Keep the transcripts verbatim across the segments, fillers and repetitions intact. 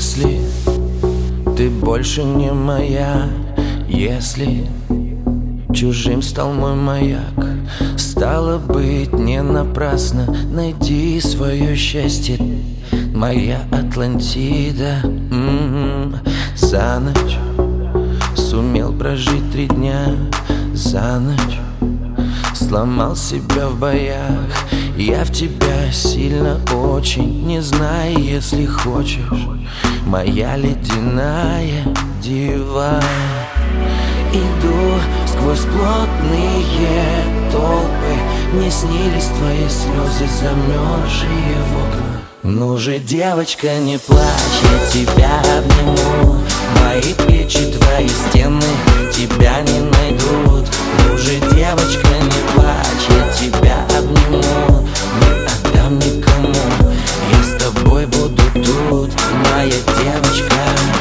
Если ты больше не моя, если чужим стал мой маяк, стало быть, не напрасно. Найди свое счастье, моя Атлантида. М-м-м. За ночь сумел прожить три дня, за ночь сломал себя в боях. Я в тебя сильно очень, не знай, если хочешь, моя ледяная дива. Иду сквозь плотные толпы, мне снились твои слезы, замерзшие в окна. Ну же, девочка, не плачь, я тебя обниму. Мои плечи, твои стены тебя не найдут. Ну же, девочка, не плачь, я тебя обниму. Не отдам никому, я с тобой буду тут, моя девочка.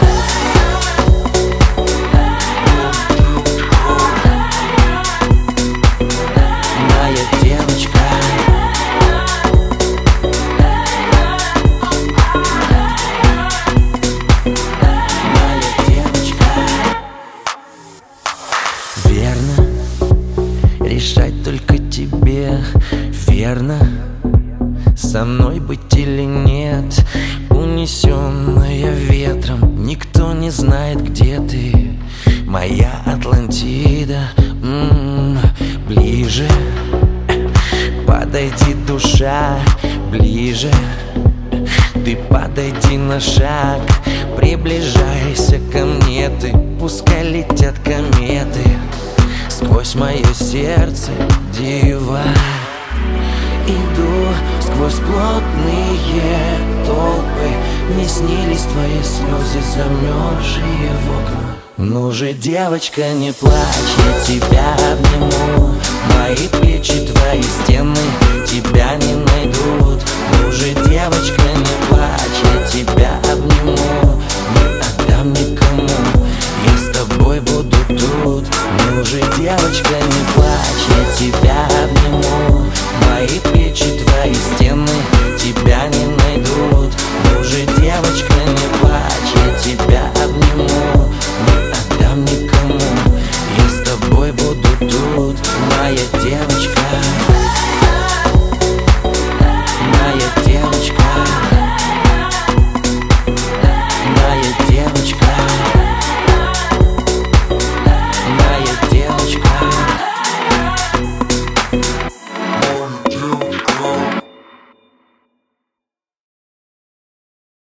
Верно, решать только тебе. Верно, со мной быть или нет. Унесенная ветром, никто не знает, где ты, моя Атлантида. М-м-м. Ближе подойди, душа, ближе. Ты подойди на шаг, приближайся ко мне ты. Пускай летят кометы сквозь мое сердце, дива. Иду сквозь плотные толпы, мне снились твои слезы, замерзшие в окна. Ну же, девочка, не плачь, я тебя обниму. Мои плечи, твои стены тебя не найдут. Ну же, девочка,